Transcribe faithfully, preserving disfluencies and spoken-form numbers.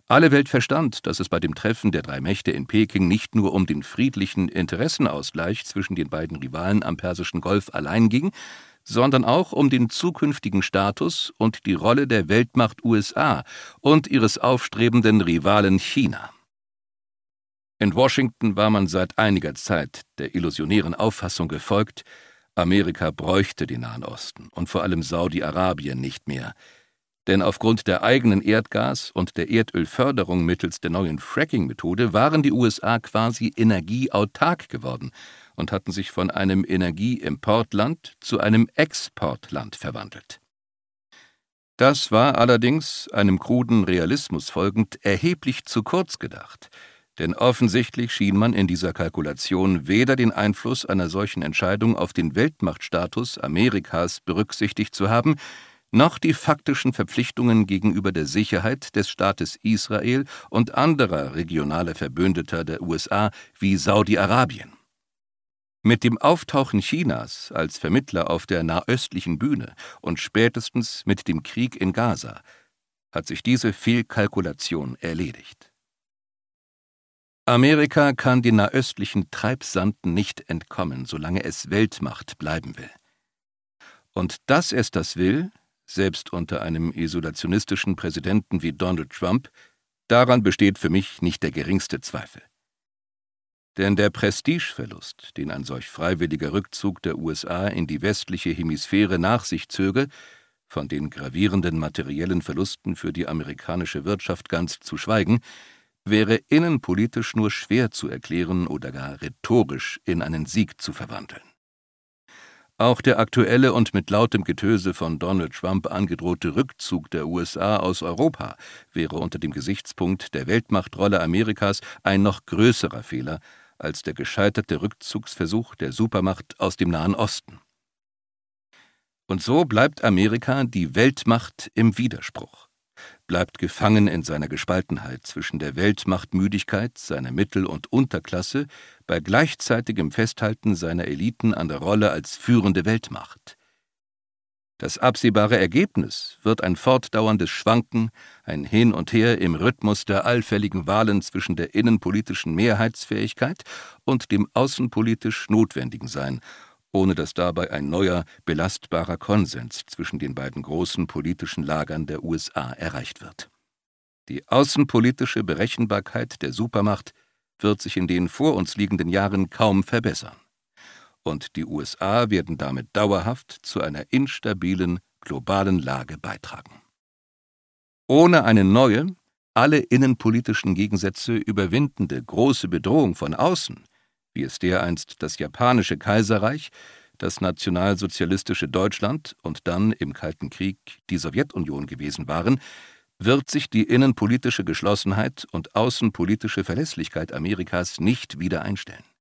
Alle Welt verstand, dass es bei dem Treffen der drei Mächte in Peking nicht nur um den friedlichen Interessenausgleich zwischen den beiden Rivalen am Persischen Golf allein ging, sondern auch um den zukünftigen Status und die Rolle der Weltmacht U S A und ihres aufstrebenden Rivalen China. In Washington war man seit einiger Zeit der illusionären Auffassung gefolgt, Amerika bräuchte den Nahen Osten und vor allem Saudi-Arabien nicht mehr. Denn aufgrund der eigenen Erdgas- und der Erdölförderung mittels der neuen Fracking-Methode waren die U S A quasi energieautark geworden und hatten sich von einem Energieimportland zu einem Exportland verwandelt. Das war allerdings, einem kruden Realismus folgend, erheblich zu kurz gedacht, denn offensichtlich schien man in dieser Kalkulation weder den Einfluss einer solchen Entscheidung auf den Weltmachtstatus Amerikas berücksichtigt zu haben, noch die faktischen Verpflichtungen gegenüber der Sicherheit des Staates Israel und anderer regionaler Verbündeter der U S A wie Saudi-Arabien. Mit dem Auftauchen Chinas als Vermittler auf der nahöstlichen Bühne und spätestens mit dem Krieg in Gaza hat sich diese Fehlkalkulation erledigt. Amerika kann den nahöstlichen Treibsanden nicht entkommen, solange es Weltmacht bleiben will. Und dass es das will, selbst unter einem isolationistischen Präsidenten wie Donald Trump, daran besteht für mich nicht der geringste Zweifel. Denn der Prestigeverlust, den ein solch freiwilliger Rückzug der U S A in die westliche Hemisphäre nach sich zöge, von den gravierenden materiellen Verlusten für die amerikanische Wirtschaft ganz zu schweigen, wäre innenpolitisch nur schwer zu erklären oder gar rhetorisch in einen Sieg zu verwandeln. Auch der aktuelle und mit lautem Getöse von Donald Trump angedrohte Rückzug der U S A aus Europa wäre unter dem Gesichtspunkt der Weltmachtrolle Amerikas ein noch größerer Fehler als der gescheiterte Rückzugsversuch der Supermacht aus dem Nahen Osten. Und so bleibt Amerika die Weltmacht im Widerspruch, bleibt gefangen in seiner Gespaltenheit zwischen der Weltmachtmüdigkeit seiner Mittel- und Unterklasse bei gleichzeitigem Festhalten seiner Eliten an der Rolle als führende Weltmacht. Das absehbare Ergebnis wird ein fortdauerndes Schwanken, ein Hin und Her im Rhythmus der allfälligen Wahlen zwischen der innenpolitischen Mehrheitsfähigkeit und dem außenpolitisch Notwendigen sein, ohne dass dabei ein neuer, belastbarer Konsens zwischen den beiden großen politischen Lagern der U S A erreicht wird. Die außenpolitische Berechenbarkeit der Supermacht wird sich in den vor uns liegenden Jahren kaum verbessern. Und die U S A werden damit dauerhaft zu einer instabilen, globalen Lage beitragen. Ohne eine neue, alle innenpolitischen Gegensätze überwindende große Bedrohung von außen, wie es dereinst das japanische Kaiserreich, das nationalsozialistische Deutschland und dann im Kalten Krieg die Sowjetunion gewesen waren, wird sich die innenpolitische Geschlossenheit und außenpolitische Verlässlichkeit Amerikas nicht wieder einstellen.